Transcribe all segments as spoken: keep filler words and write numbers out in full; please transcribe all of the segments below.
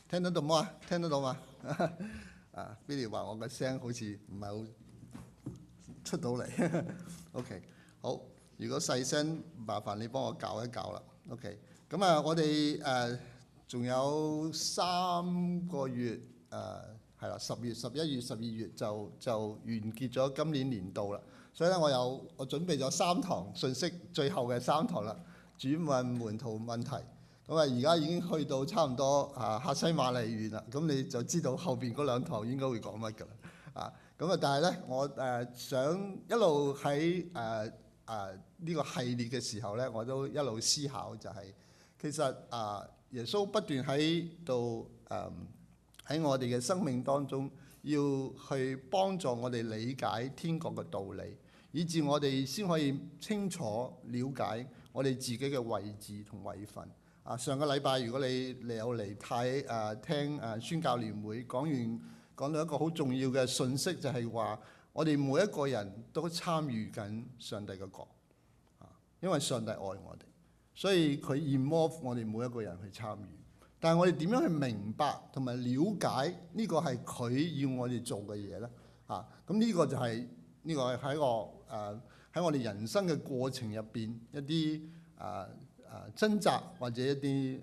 聽得到嗎？聽得到嗎？啊 ，Billy 話我個聲好似唔係好出到嚟。OK， 好。如果細聲，麻煩你幫我校一校啦。OK， 咁啊，我哋誒仲有三個月誒係啦，十月、十一月、十二月就就完結咗今年年度啦。所以咧，我有我準備咗三堂信息，最後嘅三堂啦，主問門徒問題。咁啊，而家已經去到差唔多啊，客西馬尼園啦。咁你就知道後邊嗰兩堂應該會講乜㗎啦。啊，咁啊，但係咧，我誒想一路喺誒誒呢個系列嘅時候咧，我都一路思考就係、是、其實啊，耶穌不斷喺度誒喺我哋嘅生命當中，要去幫助我哋理解天國嘅道理，以至我哋先可以清楚了解我哋自己嘅位置同位份。啊，上個禮拜如果你你有嚟睇誒聽誒宣教聯會講完講到一個好重要嘅信息，就係話我哋每一個人都參與緊上帝嘅國啊，因為上帝愛我哋，所以佢 involve 我哋每一個人去參與。但係我哋點樣去明白同埋了解呢個係佢要我哋做嘅嘢咧？啊，咁呢個就係呢個係喺個誒喺我哋人生嘅過程入邊一啲誒。誒掙扎或者一啲誒誒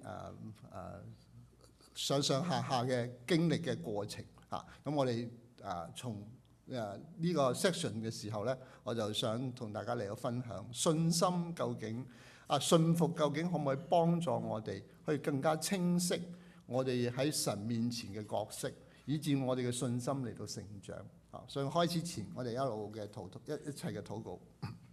上上下下嘅經歷嘅過程嚇，咁、啊、我哋誒從誒呢個 section 嘅時候咧，我就想同大家嚟到分享信心究竟啊信服究竟可唔可以幫助我哋去更加清晰我哋喺神面前嘅角色，以至我哋嘅信心嚟到成長啊！所以開始前，我哋一路嘅禱一一齊嘅禱告。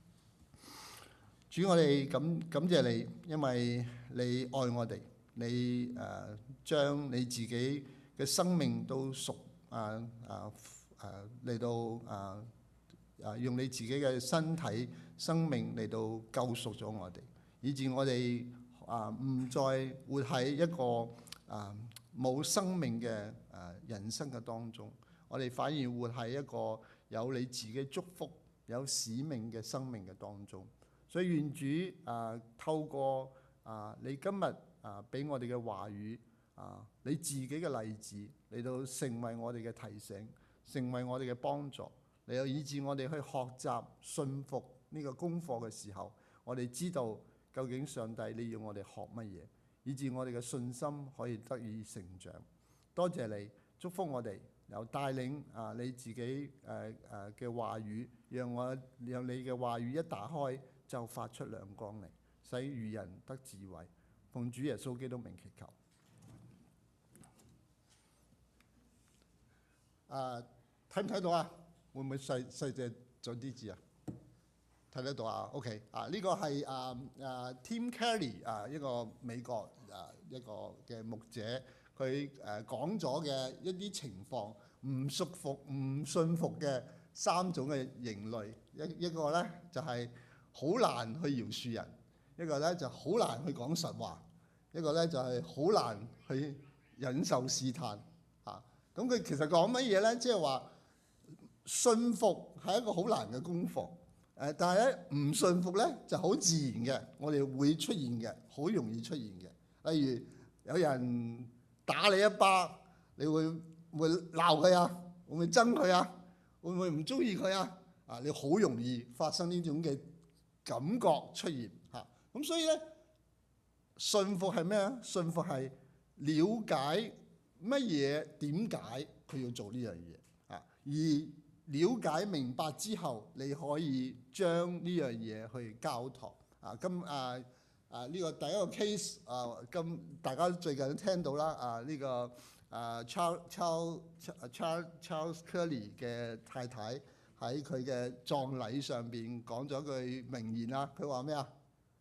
主，我哋感感謝你，因為你愛我哋，你誒、呃、將你自己嘅生命都贖啊啊誒嚟到啊啊用你自己嘅身體生命嚟到救贖咗我哋，以致我哋啊唔再活喺一個啊冇生命嘅誒人生嘅當中，我哋反而活喺一個有你自己祝福、有使命嘅生命嘅當中。所以願主啊，透過啊你今日啊俾我哋嘅話語啊，你自己嘅例子嚟到成為我哋嘅提醒，成為我哋嘅幫助，嚟到以致我哋去學習信服呢個功課嘅時候，我哋知道究竟上帝你要我哋學乜嘢，以致我哋嘅信心可以得以成長。多謝你祝福我哋，又帶領啊你自己誒誒嘅話語，讓我讓你嘅話語一打開，就發出亮光嚟，使愚人得智慧。奉主耶穌基督名祈求。啊，睇唔睇到啊？會唔會細細隻咗啲字啊？睇得到啊 ？OK 啊，呢個係啊啊 Tim Keller 啊，一個美國啊一個嘅牧者，佢誒講咗嘅一啲情況，唔信服唔信服嘅三種嘅型類。一一個咧就係、是好難去饒恕人，一個咧就好難去講實話，一個咧就係好難去忍受試探嚇。咁佢其實講乜嘢咧？即係話信服係一個好難嘅功課，誒，但係咧唔信服咧就好自然嘅，我哋會出現嘅，好容易出現嘅。例如有人打你一巴，你會唔會鬧佢啊？會唔會憎佢啊？會唔會唔中意佢啊？啊，你好容易發生呢種嘅感覺出現嚇，咁所以咧，信服係咩啊？信服係了解乜嘢，點解佢要做呢樣嘢啊？而了解明白之後，你可以將呢樣嘢去交託啊。今啊啊呢個第一個 case 啊，今大家最近都聽到啦啊，呢個啊 Charles Charles Charles Charles Curry 嘅太太，喺佢嘅葬禮上邊講咗句名言啦，佢話咩啊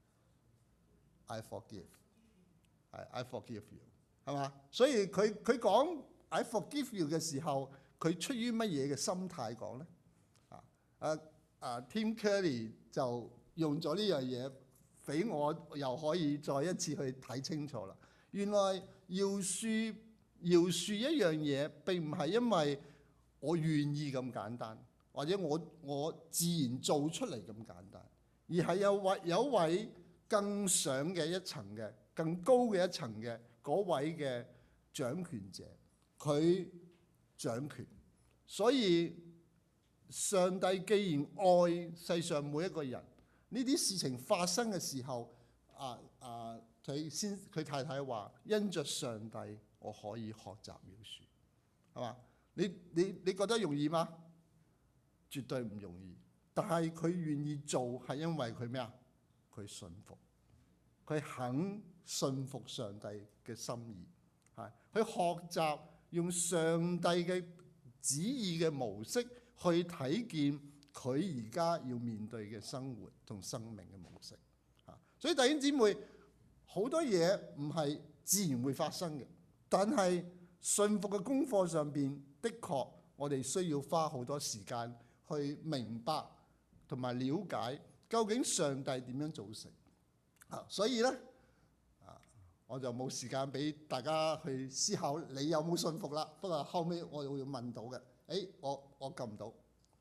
？I forgive，係 I forgive you， 係嘛？所以佢佢講 I forgive you 嘅時候，佢出於乜嘢嘅心態講咧？啊啊啊 Tim Keller 就用咗呢樣嘢，俾我又可以再一次去睇清楚啦。原來饒恕饒恕一樣嘢並唔係因為我願意咁簡單。或者我我自然做出嚟咁簡單，而係有位有一位更上嘅一層嘅、更高嘅一層嘅嗰位嘅掌權者，佢掌權。所以上帝既然愛世上每一個人，呢啲事情發生嘅時候，啊啊，佢先佢太太話：因着上帝，我可以學習饒恕，係嘛？你你你覺得容易嗎？絕對唔容易。但係佢願意做，係因為佢咩啊？佢信服，佢肯信服上帝嘅心意，係佢學習用上帝嘅旨意嘅模式去睇見佢而家要面對嘅生活同生命嘅模式。嚇，所以弟兄姊妹，好多嘢唔係自然會發生嘅，但係信服嘅功課上邊，的確我哋需要花好多時間去明白同埋了解究竟上帝點樣造成。啊，所以咧，啊，我就冇時間俾大家去思考你有冇信服啦。不過後尾我會問到嘅，誒、哎，我我撳唔到，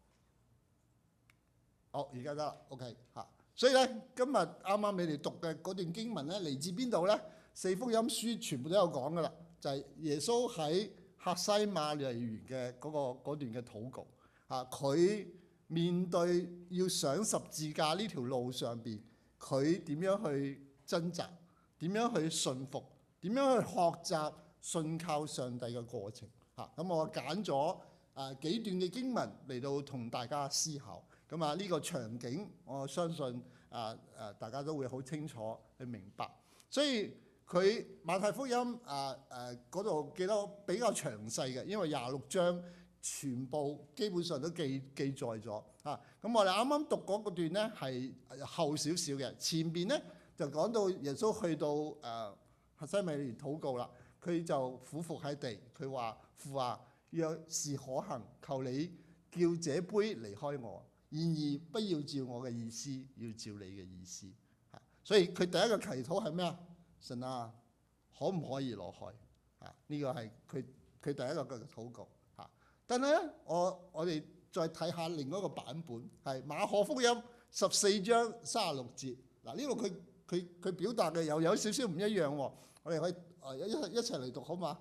好，而家得啦 ，OK 嚇。所以咧，今日啱啱你哋讀嘅嗰段經文咧，嚟自邊度咧？四福音書全部都有講噶啦，就係、是、耶穌喺客西馬尼園嘅嗰個嗰段嘅禱告。啊，佢面對要上十字架呢條路上邊，佢點樣去掙扎？點樣去信服？點樣去學習信靠上帝嘅過程？嚇、啊，咁我揀咗啊幾段嘅經文嚟到同大家思考。咁啊呢個場景，我相信啊啊大家都會好清楚去明白。所以佢馬太福音啊誒嗰度記得比較詳細嘅，因為廿六章全部基本上都記記載咗啊。咁我哋啱啱讀嗰個段咧係後少少嘅，前邊咧就講到耶穌去到誒客西馬尼園禱告啦，佢就俯伏喺地，佢話：父啊，若是可行，求你叫這杯離開我，然而不要照我嘅意思，要照你嘅意思。嚇，所以佢第一個祈禱係咩啊？神啊，可唔可以攞開？嚇，呢個係佢佢第一個嘅禱告。嚇，但係咧，我我哋再睇下另外一個版本，係馬可福音十四章三十六節。嗱，呢度佢佢佢表達嘅又有少少唔一樣喎。我哋可以誒一一齊嚟讀好嘛？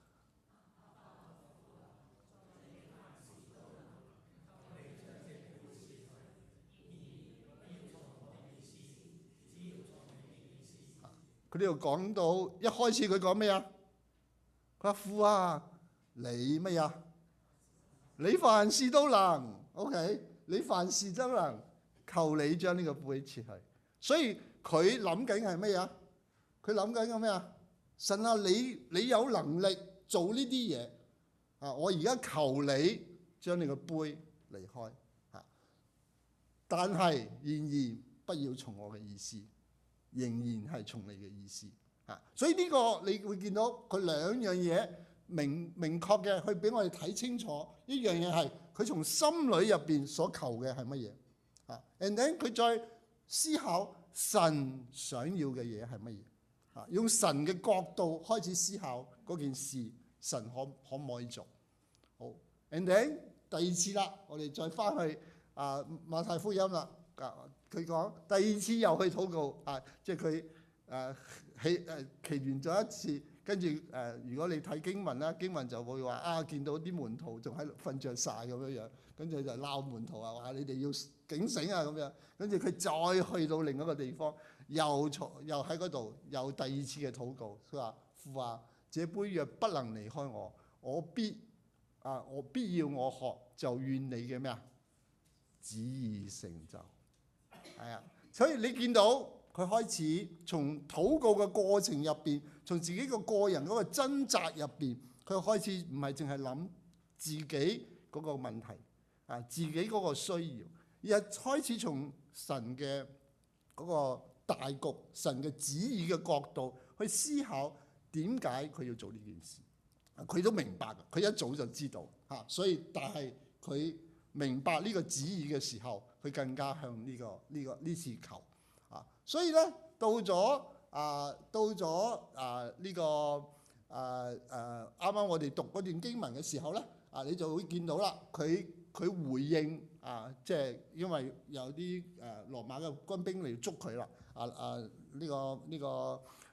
佢呢度講到一開始佢講咩啊？佢話：父啊，你乜嘢？你凡事都能 ，OK？ 你凡事都能，求你將呢個杯撤去。所以佢諗緊係乜嘢？佢諗緊嘅咩啊？神啊，你你有能力做呢啲嘢啊！我而家求你將你個杯離開嚇，但係然而不要從我嘅意思，仍然係從你嘅意思嚇。所以呢個你會見到佢兩樣嘢明明確嘅，去俾我哋睇清楚。一樣嘢係佢從心裏入邊所求嘅係乜嘢啊 ？And then 佢再思考神想要嘅嘢係乜嘢。啊！用神嘅角度開始思考嗰件事，神可可唔可以做好 ？And then 第二次啦，我哋再翻去啊馬太福音啦。啊，佢講第二次又去禱告啊，即係佢誒起誒祈完咗一次，跟住誒如果你睇經文啦，經文就會話啊，見到啲門徒仲喺度瞓着晒咁樣樣，跟住就鬧門徒啊，話你哋要警醒啊咁樣，跟住佢再去到另一個地方。又從又喺嗰度又第二次嘅禱告，佢話：父啊，這杯若不能離開我，我必啊我必要我喝，就願你嘅咩啊旨意成就。係啊，所以你見到佢開始從禱告嘅過程入邊，從自己個個人嗰個掙扎入邊，佢開始唔係淨係諗自己嗰個問題啊，自己嗰個需要，而係開始從神嘅嗰個大局、神嘅旨意嘅角度去思考點解佢要做呢件事。佢都明白嘅，佢一早就知道嚇，所以但係佢明白呢個旨意嘅時候，佢更加向呢、這個呢、這個呢次求啊。所以咧，到咗啊，到咗啊呢個啊誒啱啱我哋讀嗰段經文嘅時候咧，啊你就會見到啦，佢佢回應啊，即係因為有啲誒羅馬嘅軍兵嚟捉佢啦。啊啊！呢、這個呢、這個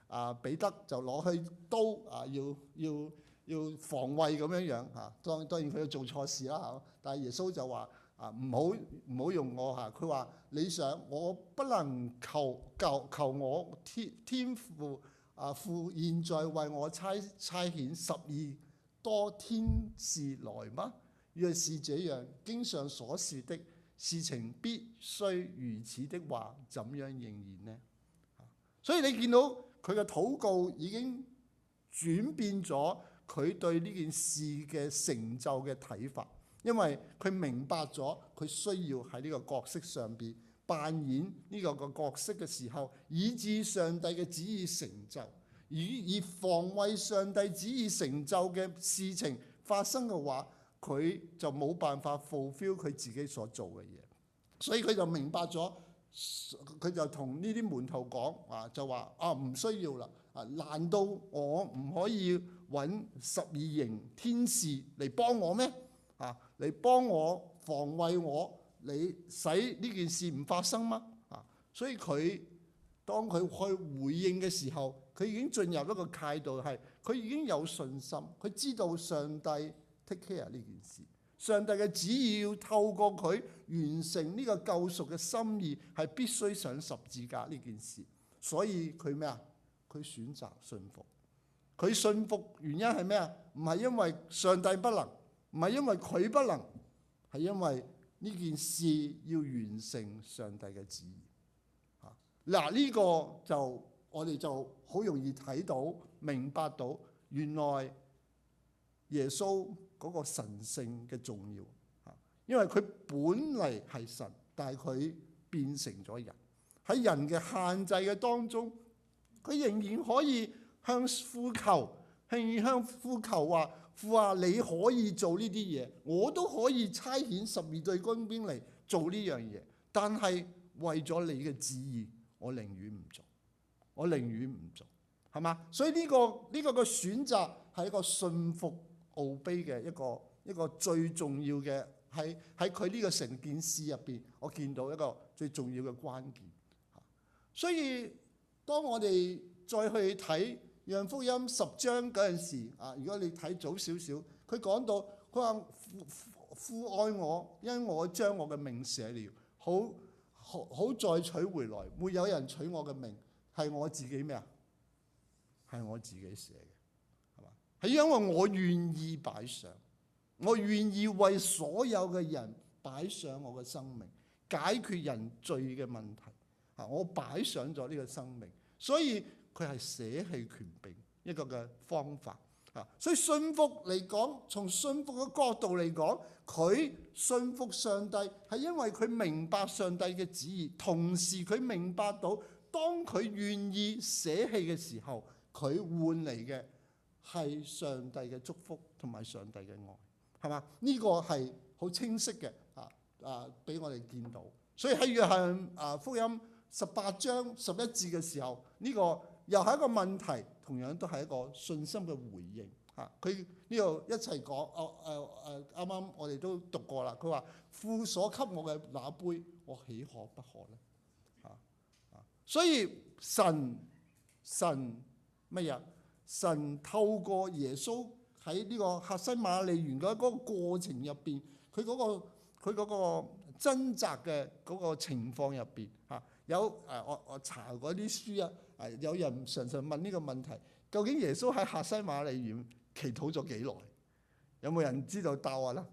啊彼得就攞去刀啊，要要要防衛咁樣樣嚇。當當然佢要做錯事啦嚇，但係耶穌就話啊唔好唔好用我嚇。佢話你想我不能求求求我天天父啊父現在為我差差遣十二多天使來嗎？若是這樣，經上所說的事情必須如此的話，怎樣應驗呢？所以你見到佢嘅禱告已經轉變咗佢對呢件事嘅成就嘅睇法，因為佢明白咗佢需要喺呢個角色上邊扮演呢個個角色嘅時候，以致上帝嘅旨意成就，以以防衛上帝旨意成就嘅事情發生嘅話，佢就冇辦法 fulfill 佢自己所做嘅嘢，所以佢就明白咗，佢就同呢啲門徒講啊，就話啊唔需要啦，啊難道我唔可以揾十二營天使嚟幫我咩？啊嚟幫我防衛我，你使呢件事唔發生嗎？啊，所以佢當佢去回應嘅時候，佢已經進入一個態度係，佢已經有信心，佢知道上帝take care 呢件事，上帝嘅旨意要透過佢完成呢個救贖嘅心意，係必須上十字架呢件事。所以佢咩啊？佢選擇信服。佢信服原因係咩啊？唔係因為上帝不能，唔係因為佢不能，係因為呢件事要完成上帝嘅旨意。嚇嗱，呢個就我哋就好容易睇到、明白到，原來耶穌嗰個神性嘅重要嚇，因為佢本嚟係神，但係佢變成咗人，喺人嘅限制嘅當中，佢仍然可以向父求，向向父求話：父啊，你可以做呢啲嘢，我都可以差遣十二隊軍兵嚟做呢樣嘢，但係為咗你嘅旨意，我寧願唔做，我寧願唔做，係嘛？所以呢個呢個嘅選擇係一個信服obey嘅一個一個最重要嘅，喺喺佢呢個成件事入邊，我見到一個最重要嘅關鍵。所以當我哋再去睇約翰福音十章嗰陣時啊，如果你睇早少少，佢講到佢話父父愛我，因我將我嘅命捨了，好好好再取回來，沒有人取我嘅命，係我自己咩啊？係我自己捨嘅，係嘛？係因為我願意擺上，我願意為所有嘅人擺上我嘅生命，解決人罪嘅問題。啊，我擺上咗呢個生命，所以佢係捨棄權柄一個嘅方法。啊，所以信服嚟講，從信服嘅角度嚟講，佢信服上帝係因為佢明白上帝嘅旨意，同時佢明白到當佢願意捨棄嘅時候，佢換嚟嘅係上帝嘅祝福同埋上帝嘅愛，係嘛？呢個係好清晰嘅，啊啊，俾我哋見到。所以喺約翰啊福音十八章十一節嘅時候，呢個又係一個問題，同樣都係一個信心嘅回應。嚇，佢呢度一齊講，哦誒誒，啱啱我哋都讀過啦。佢話：父所給我嘅那杯，我豈可不喝呢？嚇啊！所以神神乜嘢？神透過耶穌喺呢個客西馬尼園嘅嗰個過程入邊，佢嗰個佢嗰個掙扎嘅嗰個情況入邊嚇。有誒，我我查嗰啲書啊，誒有人常常問呢個問題：究竟耶穌喺客西馬尼園祈禱咗幾耐？有冇人知道答案啦？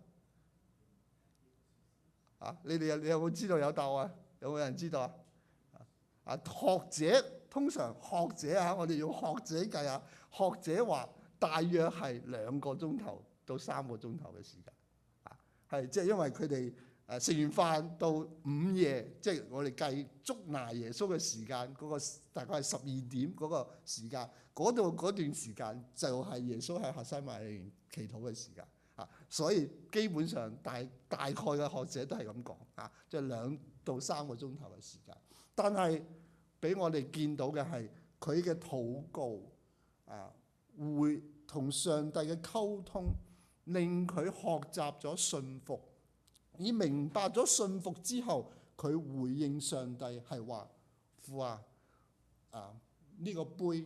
啊，你哋有你有冇知道有答案？有冇人知道啊？啊，學者通常學者啊，我哋用學者計下，學者話大約係兩個鐘頭到三個鐘頭嘅時間。啊，係即係因為佢哋。誒食完飯到午夜，即係我哋計捉拿耶穌嘅時間，嗰個大概係十二點嗰個時間，嗰度嗰段時間就係耶穌喺客西馬尼園祈禱嘅時間啊。所以基本上大大概嘅學者都係咁講啊，即係兩到三個鐘頭嘅時間。但係俾我哋見到嘅係佢嘅禱告啊，會同上帝嘅溝通，令佢學習咗信服。以明白咗信服之後，佢回應上帝係話：父啊，啊呢個杯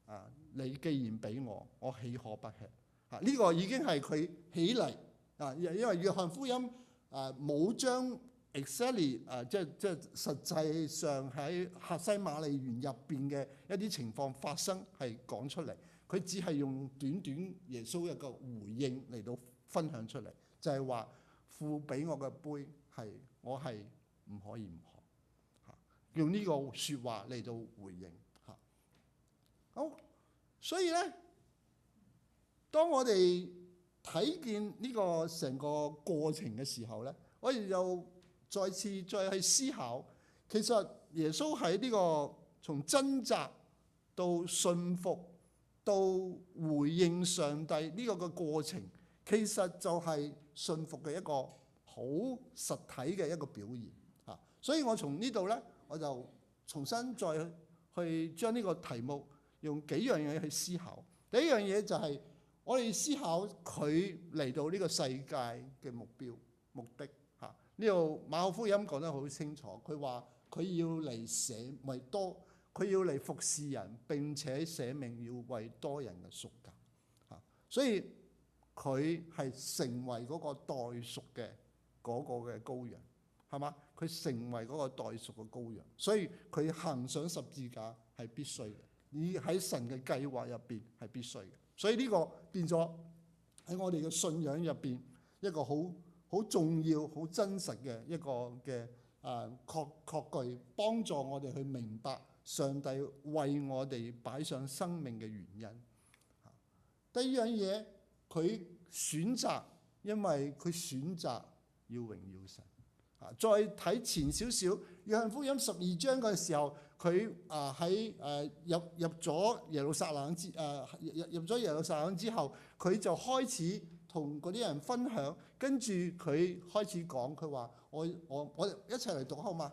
啊，你既然俾我，我豈可不吃？啊，呢個已經係佢起嚟啊，因為約翰福音啊冇將 exactly 啊，即係即係實際上喺客西馬尼園入邊嘅一啲情況發生係講出嚟，佢只係用短短耶穌一個回應嚟到分享出嚟，就係話父俾我嘅杯係我係唔可以唔喝，嚇，用呢個説話嚟到回應嚇。好，所以咧，當我哋睇見呢個成個過程嘅時候咧，我哋又再次再去思考，其實耶穌喺呢個從掙扎到信服到回應上帝呢個嘅過程，其實就係信服嘅一個好實體嘅一個表現嚇。所以我從呢度咧，我就重新再去將呢個題目用幾樣嘢去思考。第一樣嘢就係我哋思考佢嚟到呢個世界嘅目標目的嚇。呢度馬可福音講得好清楚，佢話佢要嚟捨為多，佢要嚟服侍人，並且捨命要為多人嘅贖價嚇。所以佢係成為嗰個代贖嘅嗰個嘅羔羊，係嘛？佢成為嗰個代贖嘅羔羊，所以佢行上十字架係必須嘅，而喺神嘅計劃入邊係必須嘅。所以呢個變咗喺我哋嘅信仰入邊一個好好重要、好真實嘅一個嘅啊確確據，幫助我哋去明白上帝為我哋擺上生命嘅原因。第二樣嘢，佢選擇，因為佢選擇要榮耀神。啊，再睇前少少，約翰福音十二章嘅時候，佢啊喺誒入入咗耶路撒冷之誒入入咗耶路撒冷之後，佢就開始同嗰啲人分享，跟住佢開始講，佢話我我我一齊嚟讀好嘛？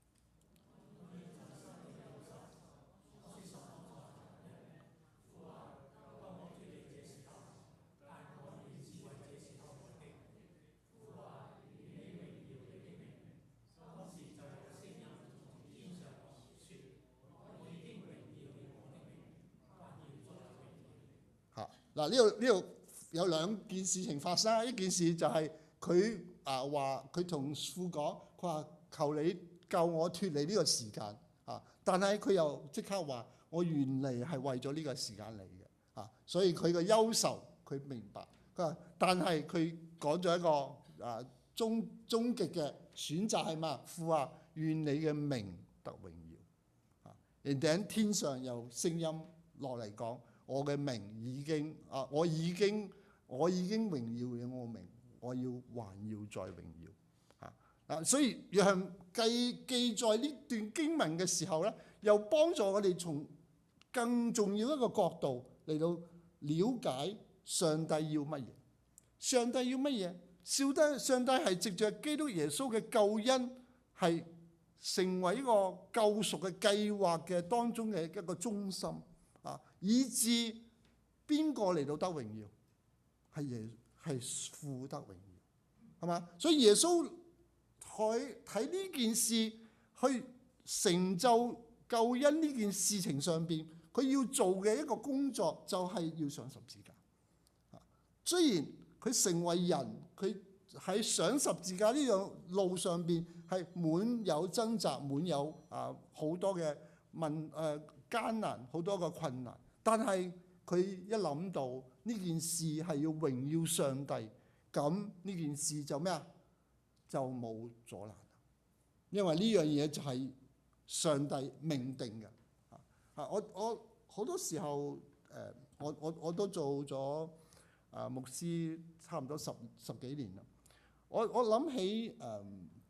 嗱，呢度呢度有兩件事情發生。一件事就係佢啊話佢同父講，佢話求你救我脫離呢個時間啊！但係佢又即刻話我原嚟係為咗呢個時間嚟嘅啊！所以佢嘅憂愁佢明白。佢話但係佢講咗一個啊終終極嘅選擇係嘛？父啊，願你嘅名得榮耀啊！然頂天上有聲音落嚟講。我嘅名已經啊，我已經我已經榮耀咗我名，我要還要再榮耀嚇啊！所以約翰記記載呢段經文嘅時候咧，又幫助我哋從更重要一個角度嚟到了解上帝要乜嘢。上帝要乜嘢？上帝上帝係藉著基督耶穌嘅救恩，係成為一個救贖嘅計劃嘅當中嘅一個中心。啊！以致邊個嚟到得榮耀？係耶係父得榮耀，係嘛？所以耶穌佢睇呢件事去成就救恩呢件事情上邊，佢要做嘅一個工作就係要上十字架。啊！雖然佢成為人，佢喺上十字架呢樣路上邊係滿有掙扎，滿有啊好多嘅問誒。呃艱難好多個困難，但係佢一諗到呢件事係要榮耀上帝，咁呢件事就咩啊？就冇阻攔，因為呢樣嘢就係上帝命定嘅。啊，我我好多時候誒，我我我都做咗啊牧師差唔多十十幾年啦。我我諗起誒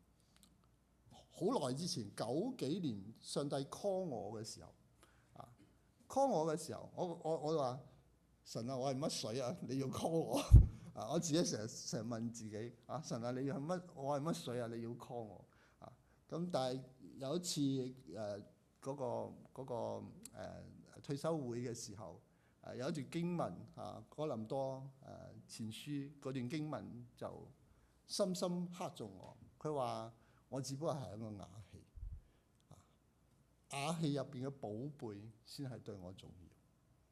好耐之前九幾年上帝 call 我嘅時候。call 我嘅時候，我我我話神啊，我係乜水啊？你要 call 我啊！我自己成日成日問自己啊，神啊，你係乜？我係乜水啊？你要 call 我啊！咁但係有一次誒嗰、呃嗰個嗰、嗰個呃、退休會嘅時候，誒、呃、有一段經文啊，哥林多誒、呃、前書嗰段經文就深深刻中我。佢話我只不過係一個瓦器。瓦器入邊嘅寶貝先係對我重要。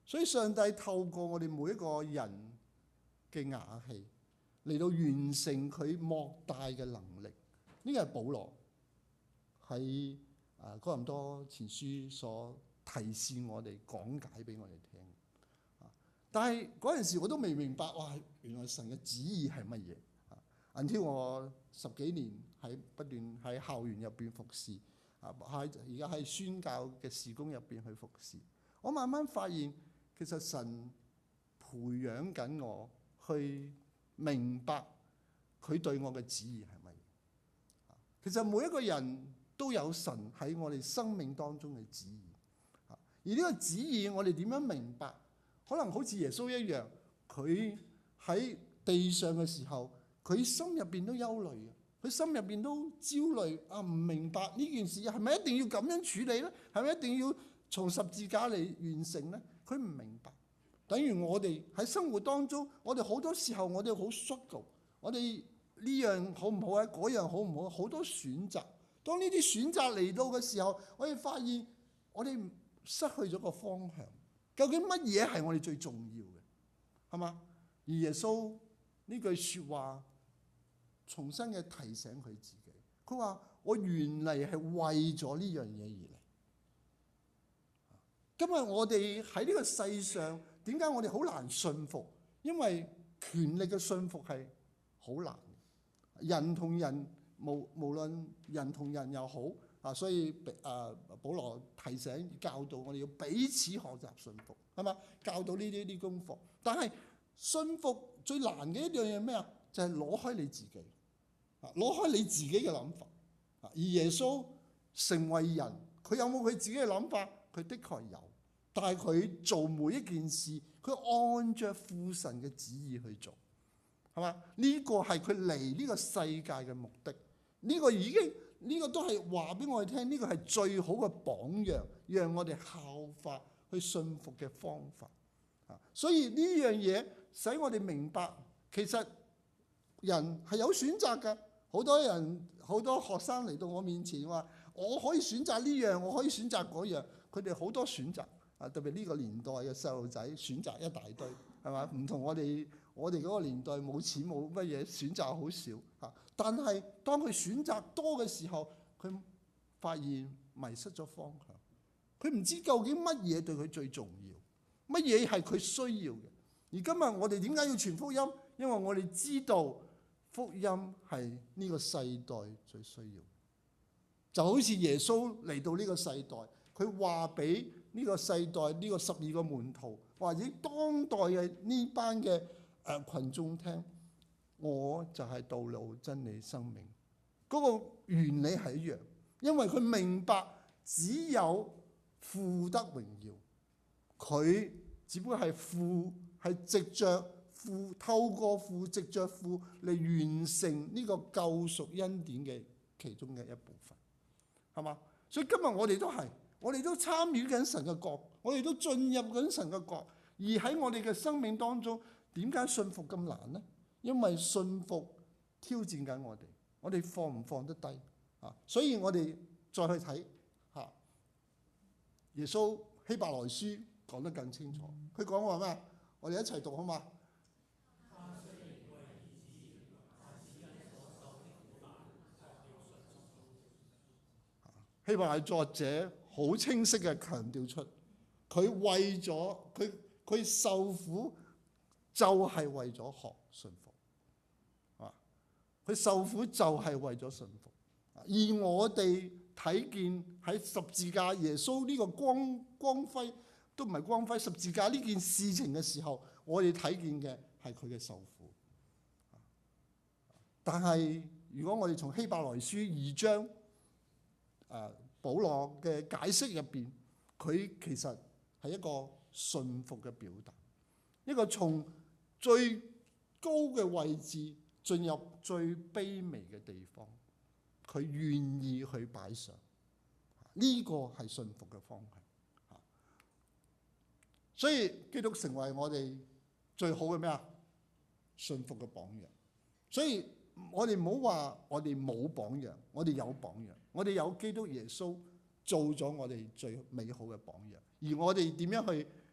所以上帝透過我哋每一個人嘅瓦器嚟到完成佢莫大嘅能力。呢個係保羅喺啊哥林多前書所提示我哋、講解俾我哋聽。但係嗰陣時我都未明白，哇！原來神嘅旨意係乜嘢？until我十幾年喺不斷喺校園入邊服侍，啊喺而家喺宣教嘅事工入邊去服侍，我慢慢發現其實神培養緊我去明白佢對我嘅旨意係乜嘢。其實每一個人都有神喺我哋生命當中嘅旨意，而呢個旨意我哋點樣明白？可能好似耶穌一樣，佢喺地上嘅時候，佢心入邊都憂慮嘅，佢心入邊都焦慮啊！唔明白呢件事係咪一定要咁樣處理咧？係咪一定要從十字架嚟完成咧？佢唔明白。等於我哋喺生活當中，我哋好多時候我哋好 struggle，我哋呢樣好唔好啊？嗰樣好唔好？好多選擇。當呢啲選擇嚟到嘅時候，我哋發現我哋失去咗個方向。究竟乜嘢係我哋最重要嘅？係嘛？而耶穌呢句説話重新嘅提醒佢自己，佢話：我原嚟係為咗呢樣嘢而嚟。今日我哋喺呢個世上，點解我哋好難信服？因為權力嘅信服係好難。人同人無無論人同人又好。啊，所以啊，保羅提醒教導我哋要彼此學習信服，係嘛？教導呢啲啲功課。但係信服最難嘅一樣嘢咩啊？就係攞開你自己，啊，攞開你自己嘅諗法。啊，而耶穌成為人，佢有冇佢自己嘅諗法？佢的確有，但係佢做每一件事，佢按着父神嘅旨意去做，係嘛？呢個係佢嚟呢個世界嘅目的。呢個已經。呢個都係話俾我哋聽，呢個係最好嘅榜樣，讓我哋效法去信服嘅方法。啊，所以呢樣嘢使我哋明白，其實人係有選擇㗎。好多人好多學生嚟到我面前話：我可以選擇呢樣，我可以選擇嗰樣。佢哋好多選擇啊，特別呢個年代嘅細路仔選擇一大堆，係嘛？唔同我哋我哋嗰個年代冇錢冇乜嘢選擇，好少嚇。但係當佢選擇多嘅時候，佢發現迷失咗方向。佢唔知究竟乜嘢對佢最重要，乜嘢係佢需要嘅。而今日我哋點解要傳福音？因為我哋知道福音係呢個世代最需要。就好似耶穌嚟到呢個世代，佢話俾呢個世代呢個十二個門徒，或者當代嘅呢班嘅誒羣眾聽。我就係道路、真理、生命，嗰個原理係一樣，因為佢明白只有父得榮耀，佢只不過係父係藉着父，透過父藉着父嚟完成呢個救贖恩典嘅其中嘅一部分，係嘛？所以今日我哋都係，我哋都參與緊神嘅國，我哋都進入緊神嘅國，而喺我哋嘅生命當中，點解信服咁難呢？因為信服挑戰緊我哋，我哋放唔放得低啊？所以我哋再去睇嚇耶穌希伯來書講得更清楚。佢講話咩？我哋一齊讀好嘛？希伯來作者好清晰嘅強調出，佢為咗佢佢受苦就係為咗學信服。佢受苦就係為咗信服，而我哋睇見喺十字架耶穌呢個光光輝都唔係光輝十字架呢件事情嘅時候，我哋睇見嘅係佢嘅受苦。但係如果我哋從希伯來書二章誒保羅嘅解釋入邊，佢其實係一個信服嘅表達，一個從最高嘅位置進入最卑微嘅地方，佢願意去擺上，呢個係信服嘅方向。所以基督成為我哋最好嘅咩啊？信服嘅榜樣。所以我哋唔好話我哋冇榜樣，我哋有榜樣，我哋有基督耶穌做咗我哋最美好嘅榜樣。而我哋點樣去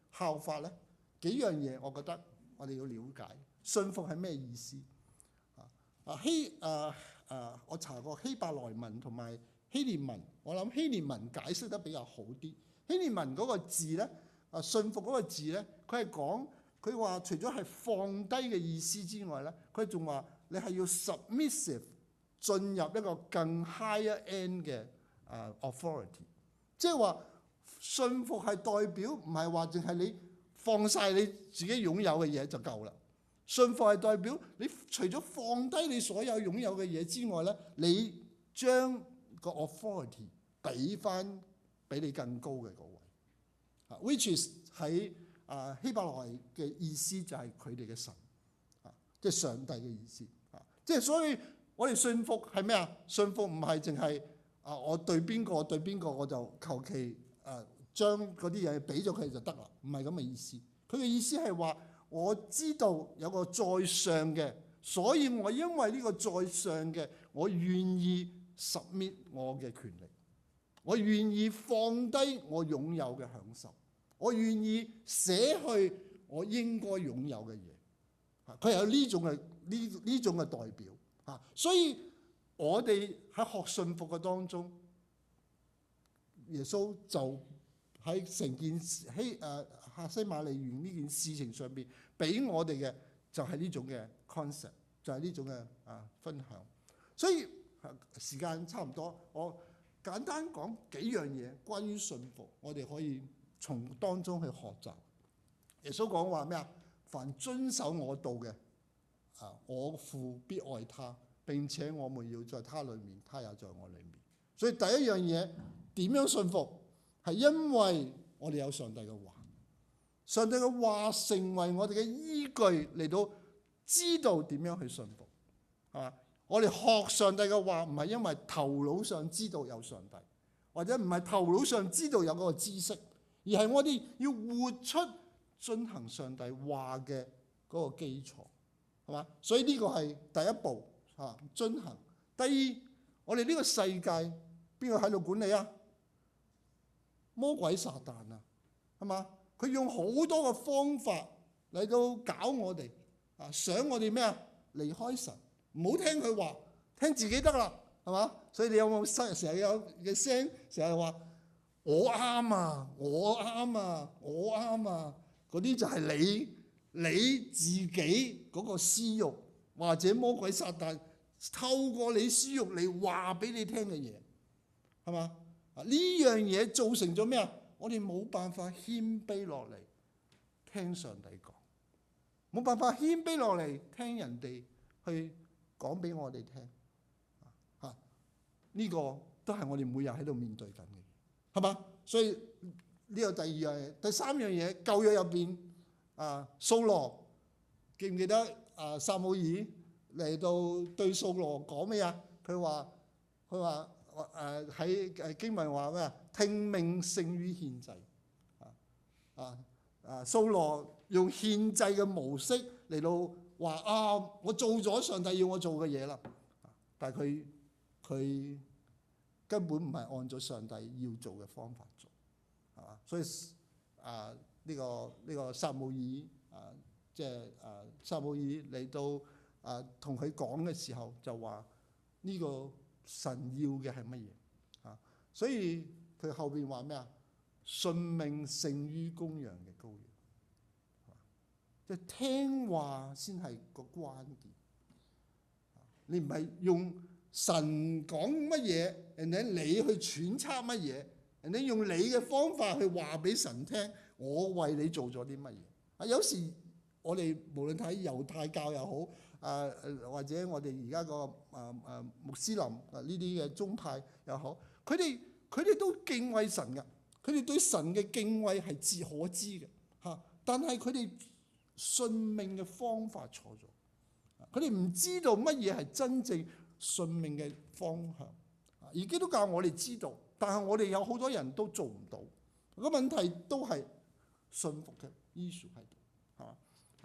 效法咧？幾樣嘢，我覺得我哋要了解信服係咩意思啊？啊希啊啊！我查過希伯來文同埋希臘文，我諗希臘文解釋得比較好啲。希臘文嗰個字咧，啊信服嗰個字咧，佢係講佢話除咗係放低嘅意思之外咧，佢仲話你係要 submissive 進入一個更 higher end 嘅啊 authority， 即係話信服係代表唔係話淨係你放晒你自己擁有嘅嘢就夠啦。信服係代表你除咗放低你所有擁有嘅嘢之外咧，你將個 authority 俾翻比你更高嘅嗰位。啊 ，which is 喺啊希伯來嘅意思就係佢哋嘅神，啊，即係上帝嘅意思。啊，即係所以我哋信服係咩啊？信服唔係淨係啊我對邊個對邊個我就求其啊將嗰啲嘢俾咗佢就得啦，唔係咁嘅意思。佢嘅意思係話我知道有個在上嘅，所以我因為呢個在上嘅，我願意 submit 我嘅權力。我願意放低我擁有嘅享受，我願意捨去我應該擁有嘅嘢。佢有呢種嘅呢呢種嘅代表嚇，所以我哋喺學信服嘅當中，耶穌就喺成件希誒客西馬尼園呢件事情上邊，俾我哋嘅就係呢種嘅 concept，就係呢種嘅啊分享。所以時間差唔多，我簡單講幾樣嘢關於信服，我哋可以從當中去學習。耶穌講話咩啊？凡遵守我道嘅，啊，我父必愛他，並且我們要在他裏面，他也在我裏面。所以第一樣嘢點樣信服，係因為我哋有上帝嘅話，上帝嘅話成為我哋嘅依據嚟到知道點樣去信服，係嘛？我哋學上帝嘅話，唔係因為頭腦上知道有上帝，或者唔係頭腦上知道有嗰個知識，而係我哋要活出遵行上帝話嘅嗰個基礎，係嘛？所以呢個係第一步嚇，遵行。第二，我哋呢個世界邊個喺度管理啊？魔鬼撒旦啊，係嘛？佢用好多嘅方法嚟到搞我哋啊，想我哋咩啊？離開神。唔好聽佢話，聽自己得啦，係嘛？所以你有冇成日有嘅聲，成日話我啱啊，我啱啊，我啱啊？嗰啲就係你你自己嗰個私欲，或者魔鬼撒旦透過你私欲嚟話俾你聽嘅嘢，係嘛？啊，呢樣嘢造成咗咩啊？我哋冇辦法謙卑落嚟聽上帝講，冇辦法謙卑落嚟聽人哋去講俾我哋聽，嚇、啊、呢、這個都係我哋每日喺度面對緊嘅，係嘛？所以呢個第二樣嘢，第三樣嘢，舊約入邊啊，掃羅記唔記得啊？撒母耳嚟到對掃羅講咩啊？佢話佢話誒喺誒經文話咩啊？聽命勝於獻祭，啊啊啊！掃羅用獻祭嘅模式嚟到。話啊！我做咗上帝要我做嘅嘢啦，但係佢佢根本唔係按照上帝要做嘅方法做，係嘛？所以啊，呢、這個呢、這個撒母耳啊，即係啊撒母耳嚟到啊同佢講嘅時候就話呢、這個神要嘅係乜嘢啊？所以佢後邊話咩啊？順命勝於公羊嘅羔羊。即係聽話先係個關鍵，你唔係用神講乜嘢，人哋你去揣測乜嘢，人哋用你嘅方法去話俾神聽，我為你做咗啲乜嘢。啊，有時我哋無論睇猶太教又好，啊或者我哋而家個啊啊穆斯林啊呢啲嘅宗派又好，佢哋佢哋都敬畏神㗎，佢哋對神嘅敬畏係自可知嘅嚇，但係佢哋信命嘅方法錯咗，佢哋唔知道乜嘢係真正信命嘅方向。而基督教我哋知道，但係我哋有好多人都做唔到。個問題都係信服嘅 issue 喺度，係嘛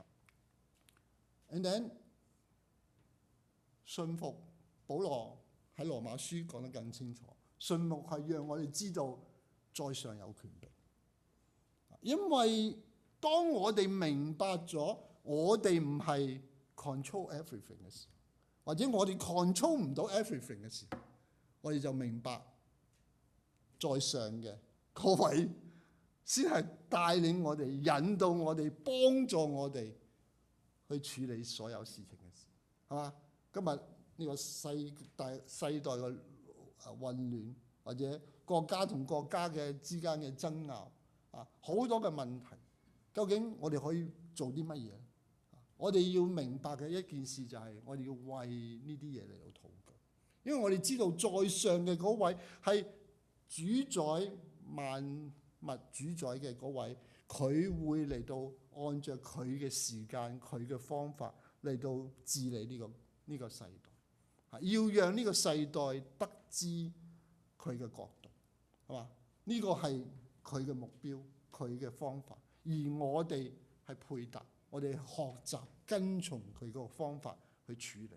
？And then 信服，保羅喺羅馬書講得更清楚，信服係讓我哋知道在上有權柄，因為當我哋明白咗我哋唔係 control everything 嘅時候，或者我哋 control 唔到 everything 嘅時候，我哋就明白在上嘅嗰位先係帶領我哋、引導我哋、幫助我哋去處理所有事情嘅事，係嘛？今日呢個世代世代嘅混亂，或者國家同國家嘅之間嘅爭拗啊，好多嘅問題，究竟我哋可以做啲乜嘢？我哋要明白嘅一件事就係，我哋要為呢啲嘢嚟到禱告，因為我哋知道在上嘅嗰位係主宰萬物主宰嘅嗰位，佢會嚟到按照佢嘅時間、佢嘅方法嚟到治理呢個呢個世代，要讓呢個世代得知佢嘅國度，係嘛？呢個係佢嘅目標、佢嘅方法，而我哋係配搭，我哋學習跟從佢個方法去處理。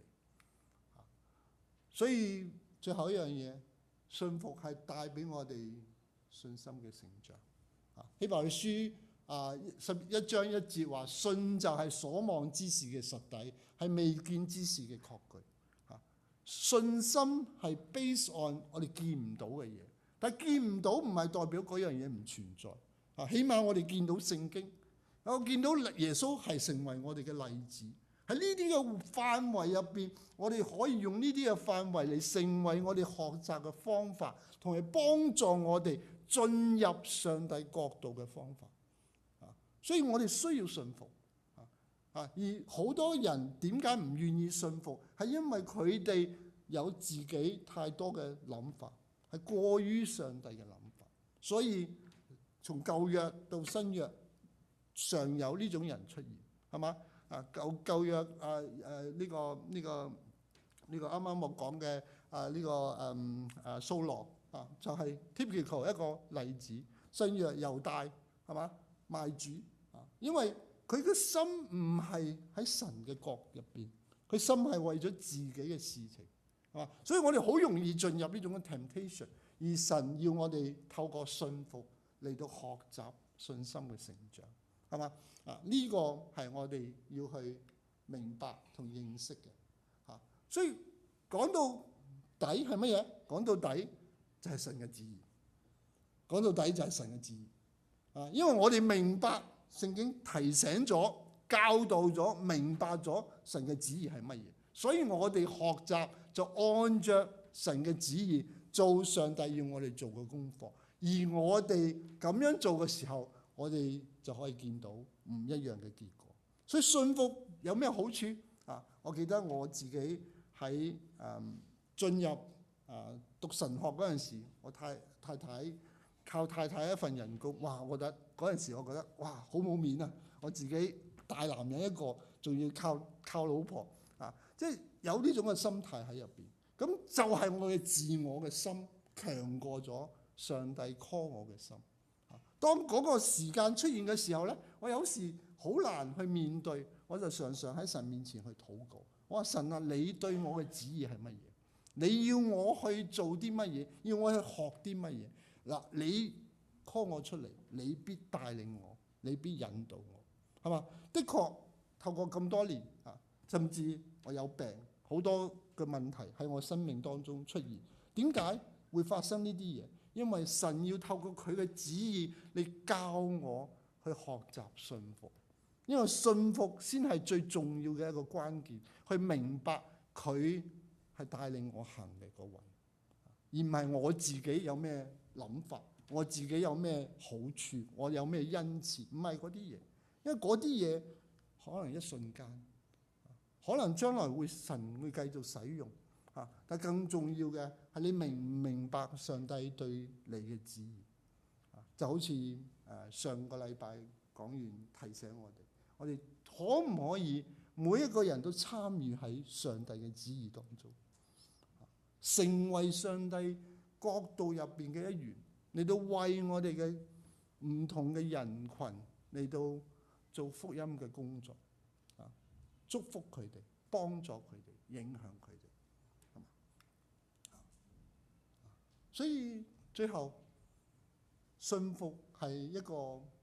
所以最後一樣嘢，信服係帶俾我哋信心嘅成長。希伯來書啊十一章一節話：信就係所望之事嘅實底，係未見之事嘅確據。信心係 base on 我哋見唔到嘅嘢，但係見唔到唔係代表嗰樣嘢唔存在。啊，起碼我哋見到聖經，我見到耶穌係成為我哋嘅例子。喺呢啲嘅範圍入邊，我哋可以用呢啲嘅範圍嚟成為我哋學習嘅方法，同埋幫助我哋進入上帝國度嘅方法。啊，所以我哋需要信服。啊，而好多人點解唔願意信服？係因為佢哋有自己太多嘅諗法，係過於上帝嘅諗法。所以從舊約到新約，常有呢種人出現，係嘛？啊，舊舊約啊誒呢個呢個呢個啱啱我講嘅啊呢個誒誒掃羅啊，就係 typical 一個例子。新約猶大係嘛，賣主啊，因為佢嘅心唔係喺神嘅國入邊，佢心係為咗自己嘅事情，係嘛？所以我哋好容易進入呢種嘅 temptation， 而神要我哋透過信服嚟到學習信心嘅成長，係嘛？啊，呢個係我哋要去明白同認識嘅嚇。所以講到底係乜嘢？講到底就係神嘅旨意。講到底就係神嘅旨意啊，因為我哋明白。聖經提醒咗、教導咗、明白咗神嘅旨意係乜嘢，所以我哋學習就按着神嘅旨意做上帝要我哋做嘅功課，而我哋咁樣做嘅時候，我哋就可以見到唔一樣嘅結果。所以信服有咩好處啊？我記得我自己喺誒、嗯、進入誒、呃、讀神學嗰陣時，我太太太。靠太太一份人工，哇！我覺得嗰陣時，我覺得哇，好冇面啊！我自己大男人一個，仲要靠靠老婆啊！即係有呢種嘅心態喺入邊。咁就係我嘅自我嘅心強過咗上帝 call 我嘅心。當嗰個時間出現嘅時候咧，我有時好難去面對，我就常常喺神面前去禱告。我話神啊，你對我嘅旨意係乜嘢？你要我去做啲乜嘢？要我去學啲乜嘢？嗱，你 call 我出嚟，你必帶領我，你必引導我，係嘛？的確透過咁多年啊，甚至我有病，好多嘅問題喺我生命當中出現。點解會發生呢啲嘢？因為神要透過佢嘅旨意嚟教我去學習信服，因為信服先係最重要嘅一個關鍵，去明白佢係帶領我行嘅嗰位，而唔係我自己有咩諗法，我自己有咩好處，我有咩恩賜，唔係嗰啲嘢，因為嗰啲嘢可能一瞬間，可能將來會神會繼續使用嚇，但更重要嘅係你明唔明白上帝對你嘅旨意，就好似誒上個禮拜講完提醒我哋，我哋可唔可以每一個人都參與喺上帝嘅旨意當中，成為上帝國度入邊嘅一員，嚟到為我哋嘅唔同嘅人群嚟到做福音嘅工作，啊，祝福佢哋，幫助佢哋，影響佢哋，係嘛？所以最後信服係一個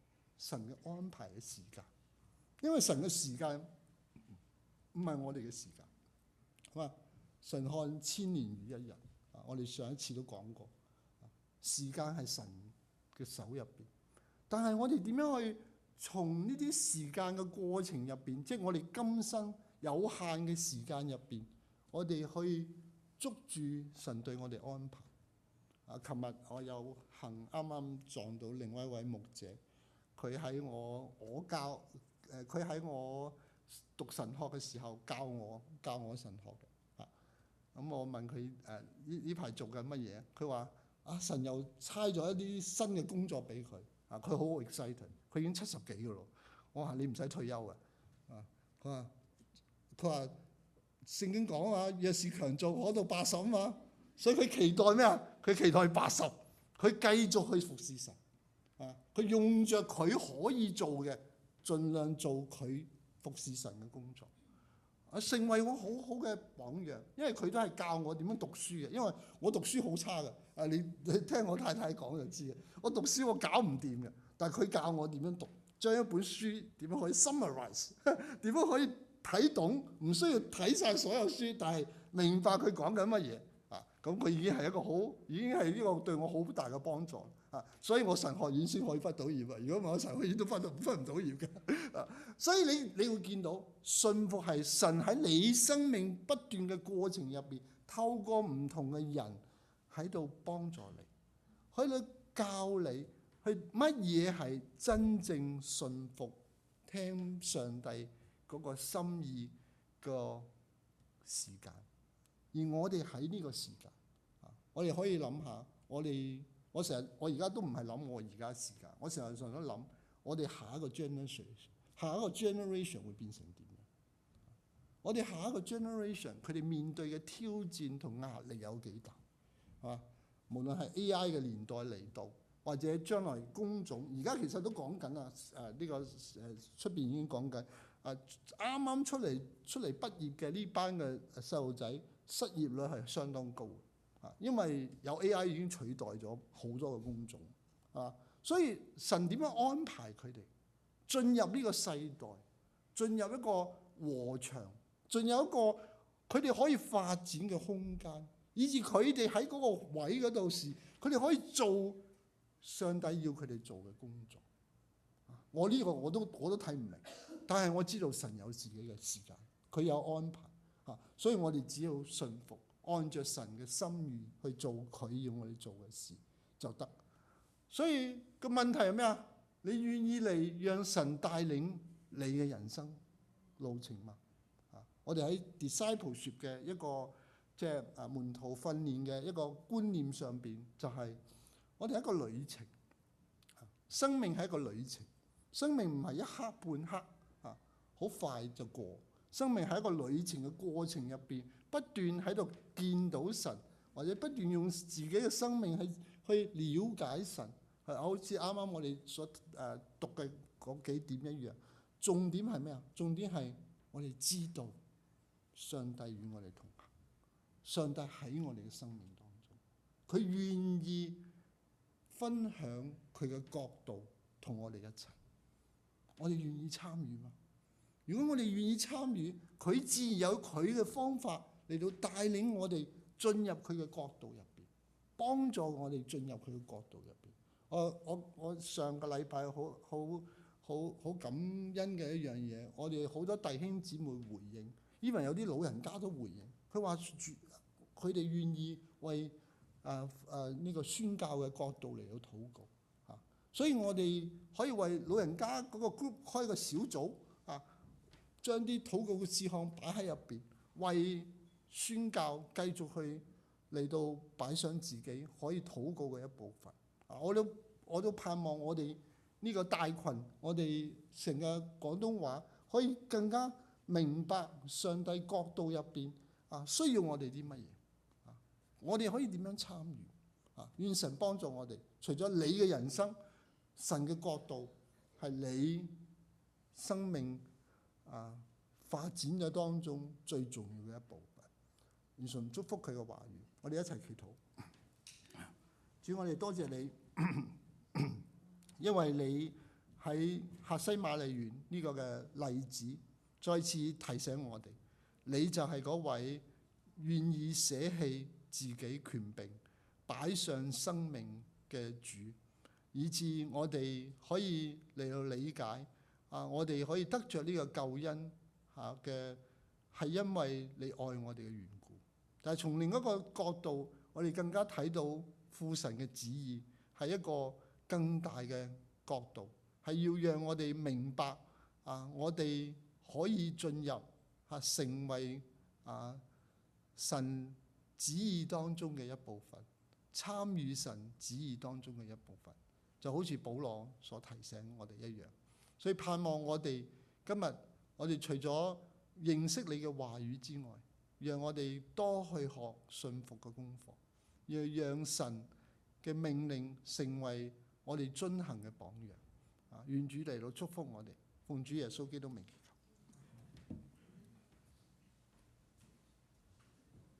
神嘅安排嘅時間，因為神嘅時間唔係我哋嘅時間，係嘛？神看千年如一日啊！我哋上一次都講過，時間係神嘅手入邊，但係我哋點樣去從呢啲時間嘅過程入邊，即係我哋今生有限嘅時間入邊，我哋去捉住神對我哋安排。啊！琴日我有幸啱啱撞到另外一位牧者，佢喺我我教誒，佢喺我讀神學嘅時候教我教我神學嘅。啊，咁我問佢誒呢呢排做緊乜嘢？佢話啊，神又差咗一啲新嘅工作俾佢。啊，佢好 excited， 佢已經七十幾㗎咯。我話你唔使退休嘅。啊，佢話佢話聖經講啊，若是強做可到八十啊嘛。所以佢期待咩啊？佢期待八十，佢繼續去服侍神啊！佢用着佢可以做嘅，盡量做佢服侍神嘅工作啊，成為我好好嘅榜樣。因為佢都係教我點樣讀書嘅，因為我讀書好差嘅啊！你你聽我太太講就知嘅，我讀書我搞唔掂嘅，但係佢教我點樣讀，將一本書點樣可以 summarize， 點樣可以睇懂，唔需要睇晒所有書，但係明白佢講緊乜嘢。咁佢已經係一個好，已經係呢個對我好大嘅幫助啊！所以我神學院先可以畢到業啊！如果唔係我神學院都畢到畢唔到業嘅啊！所以你你會見到信服係神喺你生命不斷嘅過程入邊，透過唔同嘅人喺度幫助你，喺度教你去乜嘢係真正信服聽上帝嗰個心意個時間。而我哋喺呢個時間，我哋可以諗下，我哋我成日我而家都唔係諗我而家時間，我成日上都諗我哋下一個 generation， 下一個 generation 會變成點樣？我哋下一個 generation 佢哋面對嘅挑戰同壓力有幾大？啊，無論係 A I 嘅年代嚟到，或者將來工種，而家其實都講緊啊！誒、這、呢個誒出邊已經講緊啊，啱啱出嚟出嚟畢業嘅呢班嘅細路仔。失業率係相當高啊，因為有 A I 已經取代咗好多嘅工種啊，所以神點樣安排佢哋進入呢個世代，進入一個禾場，進入一個佢哋可以發展嘅空間，以至佢哋喺嗰個位嗰度時，佢哋可以做上帝要佢哋做嘅工作。我呢個我都我都睇唔明，但係我知道神有自己嘅時間，佢有安排。啊！所以我哋只要信服，按着神嘅心意去做佢要我哋做嘅事就得。所以個問題係咩啊？你願意嚟讓神帶領你嘅人生路程嗎？啊！我哋喺 discipleship 嘅一個即係啊門徒訓練嘅一個觀念上邊，就係我哋係一個旅程。生命係一個旅程，生命唔係一刻半刻啊，好快就過。生命喺一個旅程嘅過程入邊，不斷喺度見到神，或者不斷用自己嘅生命去去了解神，係好似啱啱我哋所誒讀嘅嗰幾點一樣。重點係咩啊？重點係我哋知道上帝與我哋同行，上帝喺我哋嘅生命當中，佢願意分享佢嘅國度同我哋一齊。我哋願意參與嗎？如果我哋願意參與，佢自然有佢嘅方法嚟到帶領我哋進入佢嘅國度入邊，幫助我哋進入佢嘅國度入邊。我我我上個禮拜好好好好感恩嘅一樣嘢，我哋好多弟兄姊妹回應，even有啲老人家都回應，佢話佢哋願意為誒誒呢個宣教嘅角度嚟到禱告嚇，所以我哋可以為老人家嗰個 group 開個小組啊。將啲禱告嘅事項擺喺入邊，為宣教繼續去嚟到擺上自己可以禱告嘅一部分。啊，我都我都盼望我哋呢個大群，我哋成個廣東話可以更加明白上帝國度入邊啊需要我哋啲乜嘢啊，我哋可以點樣參與啊？願神幫助我哋。除咗你嘅人生，神嘅國度係你生命啊，發展嘅當中最重要嘅一部分。願神祝福佢嘅話語，我哋一齊祈禱。主，我哋多謝你，因為你喺客西馬尼園呢個嘅例子，再次提醒我哋，你就係嗰位願意捨棄自己權柄，擺上生命嘅主，以致我哋可以嚟到理解啊，我哋可以得着呢個救恩嚇嘅，係因為你愛我哋嘅緣故。但係從另一個角度，我哋更加睇到父神嘅旨意係一個更大嘅角度，係要讓我哋明白啊，我哋可以進入嚇成為啊神旨意當中嘅一部分，參與神旨意當中嘅一部分，就好似保羅所提醒我哋一樣。所以盼望我哋今日，我哋除咗認識你嘅話語之外，讓我哋多去學信服嘅功課，要讓神嘅命令成為我哋遵行嘅榜樣。啊，願主嚟到祝福我哋，奉主耶穌基督名。